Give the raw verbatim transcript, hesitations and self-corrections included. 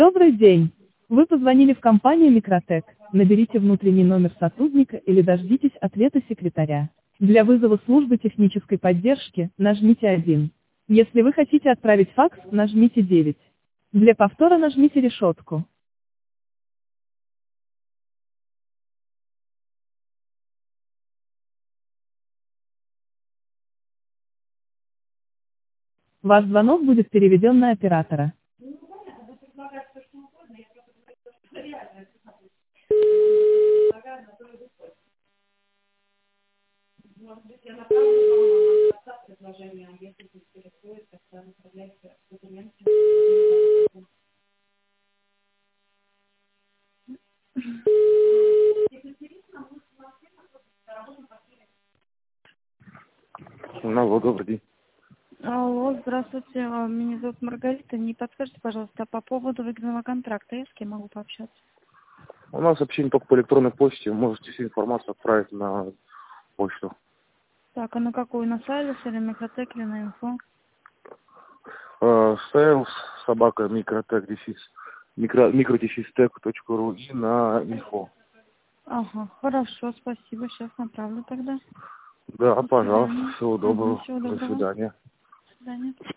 Добрый день. Вы позвонили в компанию Микротек. Наберите внутренний номер сотрудника или дождитесь ответа секретаря. Для вызова службы технической поддержки нажмите один. Если вы хотите отправить факс, нажмите девять. Для повтора нажмите решетку. Ваш звонок будет переведен на оператора. Алло, добрый день. Алло, здравствуйте, а, меня зовут Маргарита. Не подскажите, пожалуйста, по поводу выгодного контракта, я с кем могу пообщаться? У нас общение только по электронной почте. Вы можете всю информацию отправить на почту. Так, а на какую? На Сайлис или Микротек или на инфо? Sales, собака, микротек, дефис, микро, микродефистек точка ру и на инфо. Ага, хорошо, спасибо, сейчас направлю тогда. Да, До пожалуйста, свидания. всего Ага, доброго, всего до доброго. свидания. До свидания.